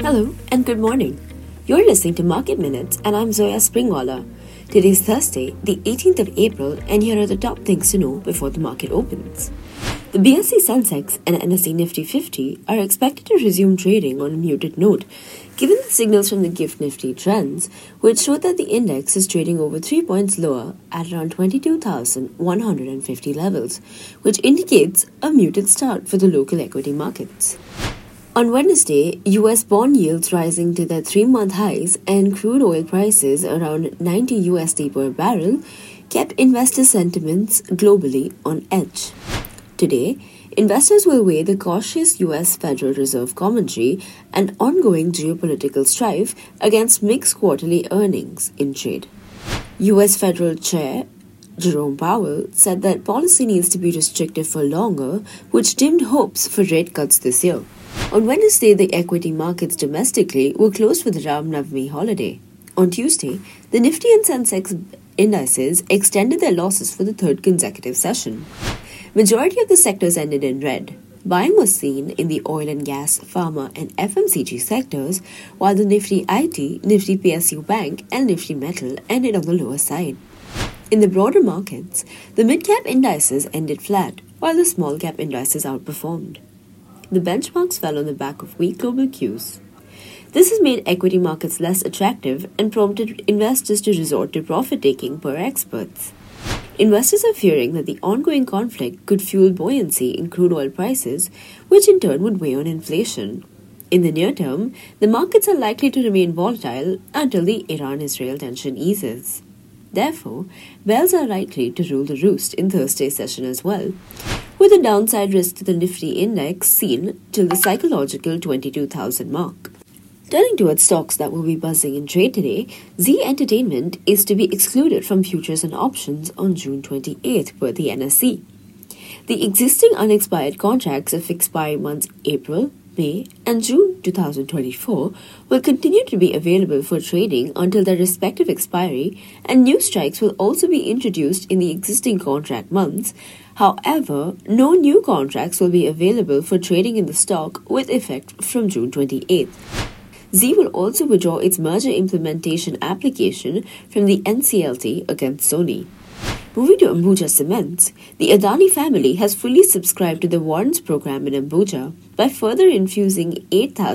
Hello and good morning. You're listening to Market Minutes and I'm Zoya Springwala. Today's Thursday, the 18th of April, and here are the top things to know before the market opens. The BSE Sensex and NSE Nifty 50 are expected to resume trading on a muted note, given the signals from the GIFT Nifty trends, which show that the index is trading over 3 points lower at around 22,150 levels, which indicates a muted start for the local equity markets. On Wednesday, US bond yields rising to their 3-month highs and crude oil prices around $90 USD per barrel kept investor sentiments globally on edge. Today, investors will weigh the cautious US Federal Reserve commentary and ongoing geopolitical strife against mixed quarterly earnings in trade. US Federal Chair Jerome Powell said that policy needs to be restrictive for longer, which dimmed hopes for rate cuts this year. On Wednesday, the equity markets domestically were closed for the Ram Navami holiday. On Tuesday, the Nifty and Sensex indices extended their losses for the third consecutive session. Majority of the sectors ended in red. Buying was seen in the oil and gas, pharma and FMCG sectors, while the Nifty IT, Nifty PSU Bank and Nifty Metal ended on the lower side. In the broader markets, the mid-cap indices ended flat, while the small-cap indices outperformed. The benchmarks fell on the back of weak global cues. This has made equity markets less attractive and prompted investors to resort to profit-taking per experts. Investors are fearing that the ongoing conflict could fuel buoyancy in crude oil prices, which in turn would weigh on inflation. In the near term, the markets are likely to remain volatile until the Iran-Israel tension eases. Therefore, bells are likely to rule the roost in Thursday's session as well, with a downside risk to the Nifty index seen till the psychological 22,000 mark. Turning towards stocks that will be buzzing in trade today, Zee Entertainment is to be excluded from futures and options on June 28th per the NSE. The existing unexpired contracts of expiry months April, May and June 2024 will continue to be available for trading until their respective expiry, and new strikes will also be introduced in the existing contract months. However, no new contracts will be available for trading in the stock with effect from June 28th. Zee will also withdraw its merger implementation application from the NCLT against Sony. Moving to Ambuja Cements, the Adani family has fully subscribed to the warrants program in Ambuja by further infusing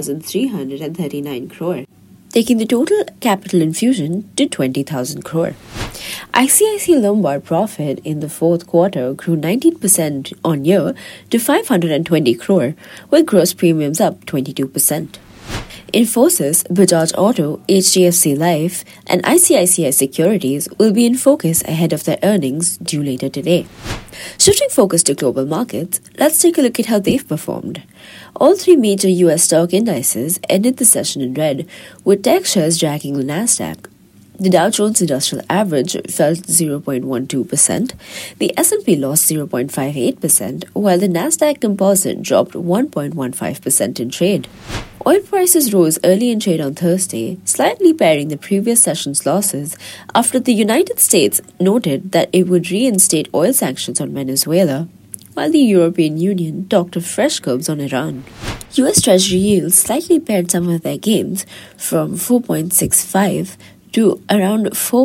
8,339 crore, taking the total capital infusion to 20,000 crore. ICICI Lombard profit in the fourth quarter grew 19% on year to 520 crore, with gross premiums up 22%. Infosys, Bajaj Auto, HDFC Life, and ICICI Securities will be in focus ahead of their earnings due later today. Shifting focus to global markets, let's take a look at how they've performed. All three major US stock indices ended the session in red, with tech shares dragging the Nasdaq. The Dow Jones Industrial Average fell 0.12%, the S&P lost 0.58%, while the Nasdaq Composite dropped 1.15% in trade. Oil prices rose early in trade on Thursday, slightly paring the previous session's losses after the United States noted that it would reinstate oil sanctions on Venezuela, while the European Union talked of fresh curbs on Iran. US Treasury yields slightly pared some of their gains from 4.65 to around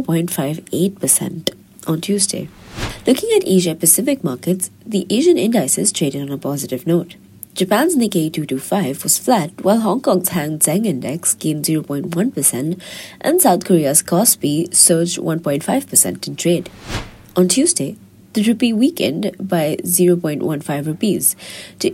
4.58% on Tuesday. Looking at Asia-Pacific markets, the Asian indices traded on a positive note. Japan's Nikkei 225 was flat, while Hong Kong's Hang Seng Index gained 0.1% and South Korea's Kospi surged 1.5% in trade. On Tuesday, the rupee weakened by 0.15 rupees to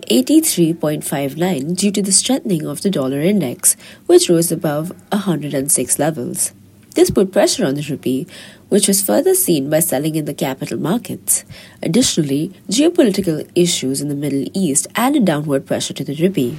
83.59 due to the strengthening of the dollar index, which rose above 106 levels. This put pressure on the rupee, which was further seen by selling in the capital markets. Additionally, geopolitical issues in the Middle East added downward pressure to the rupee.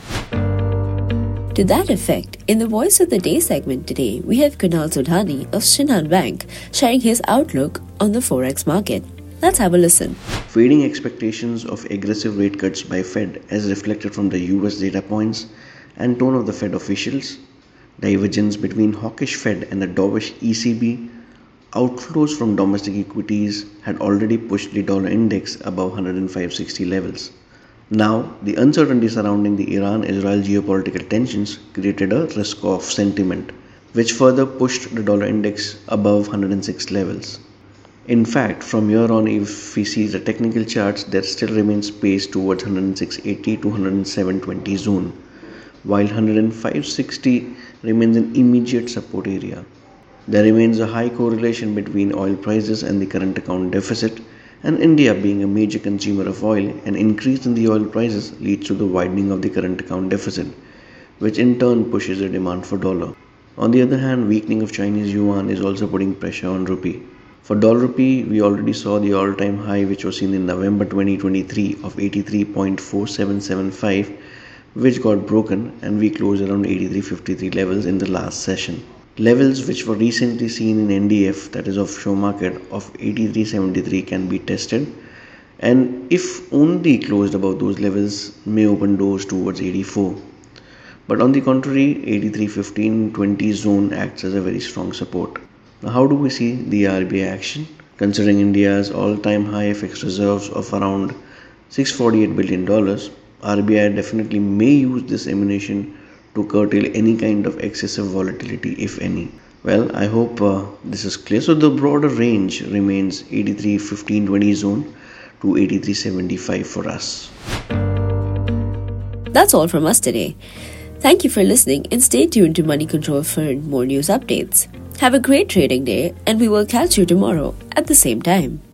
To that effect, in the Voice of the Day segment today, we have Kunal Sodhani of Shinhan Bank sharing his outlook on the forex market. Let's have a listen. Fading expectations of aggressive rate cuts by Fed as reflected from the US data points and tone of the Fed officials, divergence between hawkish Fed and the dovish ECB, outflows from domestic equities had already pushed the dollar index above 105.60 levels. Now, the uncertainty surrounding the Iran-Israel geopolitical tensions created a risk-off sentiment, which further pushed the dollar index above 106 levels. In fact, from here on, if we see the technical charts, there still remains space towards 106.80 to 107.20 zone, while 105.60 remains an immediate support area. There remains a high correlation between oil prices and the current account deficit, and India being a major consumer of oil, an increase in the oil prices leads to the widening of the current account deficit, which in turn pushes the demand for dollar. On the other hand, weakening of Chinese yuan is also putting pressure on rupee. For dollar rupee, we already saw the all-time high which was seen in November 2023 of 83.4775, which got broken, and we closed around 83.53 levels in the last session. Levels which were recently seen in NDF, that is offshore market, of 83.73 can be tested, and if only closed above those levels may open doors towards 84. But on the contrary, 83.15-20 zone acts as a very strong support. Now, how do we see the RBI action? Considering India's all-time high FX reserves of around $648 billion, RBI definitely may use this ammunition to curtail any kind of excessive volatility, if any. Well, I hope this is clear. So the broader range remains 83.15-20 zone to 83.75 for us. That's all from us today. Thank you for listening and stay tuned to Money Control for more news updates. Have a great trading day, and we will catch you tomorrow at the same time.